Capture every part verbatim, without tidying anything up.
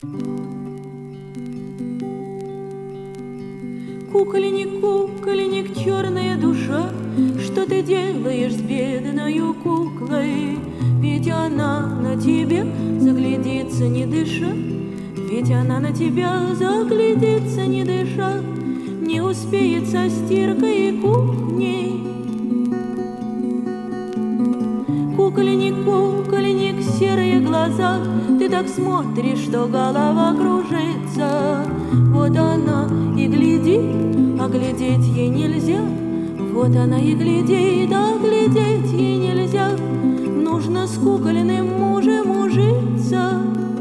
Кукольник, кукольник, черная душа, что ты делаешь с бедною куклой? Ведь она на тебя заглядится, не дыша, ведь она на тебя заглядится, не дыша, не успеет со стиркой и кухней. Кукольник, кукольник, серые глаза, ты так смотришь, что голова кружится. Вот она и глядит, а глядеть ей нельзя. Вот она и глядит, а глядеть ей нельзя. Нужно с кукольным мужем ужиться.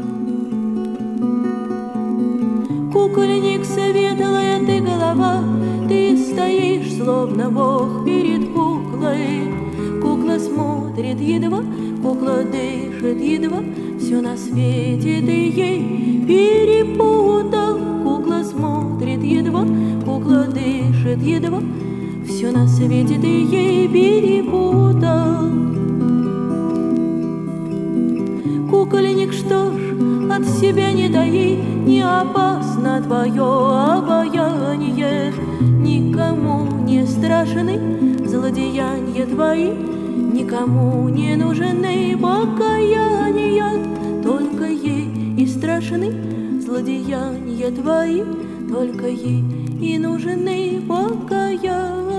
Кукольник, светлая ты голова, ты стоишь, словно Бог перед куклой. Кукла смотрит едва, кукла дышит едва, все на свете ты ей перепутал. Кукла смотрит едва, кукла дышит едва, все на свете ты ей перепутал. Кукольник, что ж, от себя не таи, не опасно твое обаяние. Никому не страшны злодеяния твои, никому не нужны покаяния. Только ей и страшны злодеяния твои, только ей и нужны покаяния.